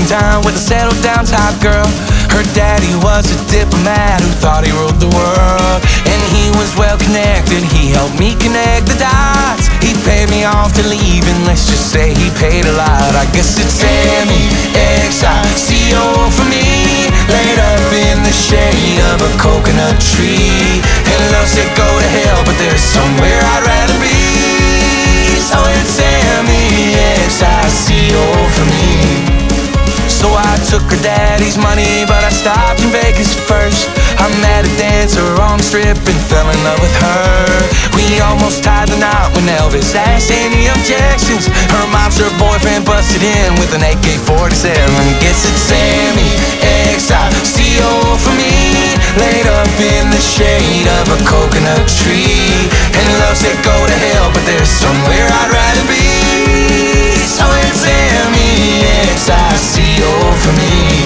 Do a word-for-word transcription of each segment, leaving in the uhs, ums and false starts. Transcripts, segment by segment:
in town with a settled down type girl. Her daddy was a diplomat who thought he ruled the world, and he was well connected, he helped me connect the dots. He paid me off to leave, and let's just say he paid a lot. I guess it's M E X I C O for me, laid up in the shade of a coconut tree. And love said go to hell, but there's somewhere I'd rather be. So it's M E X I C O for me. So I took her daddy's money, but I stopped in Vegas first. I met a dancer on the strip and fell in love with her. We almost tied the knot when Elvis asked any objections. Her mom's her boyfriend busted in with an A K forty-seven. Guess it's M E X I C O for me, laid up in the shade of a coconut tree. And love said go to hell, but there's somewhere I'd rather be. So it's M E X I C O for me.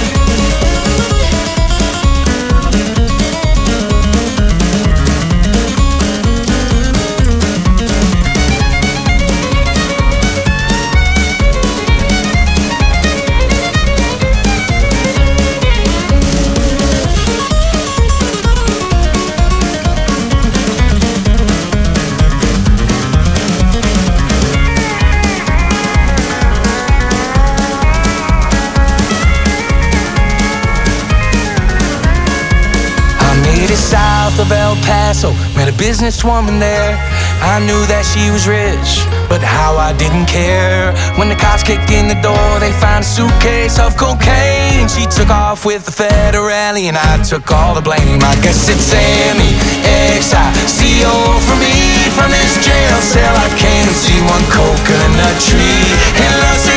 South of El Paso, met a businesswoman there. I knew that she was rich, but how I didn't care. When the cops kicked in the door, they found a suitcase of cocaine. She took off with the federale, and I took all the blame. I guess it's M E X I C O for me. From this jail cell I came to see one coconut tree, and love said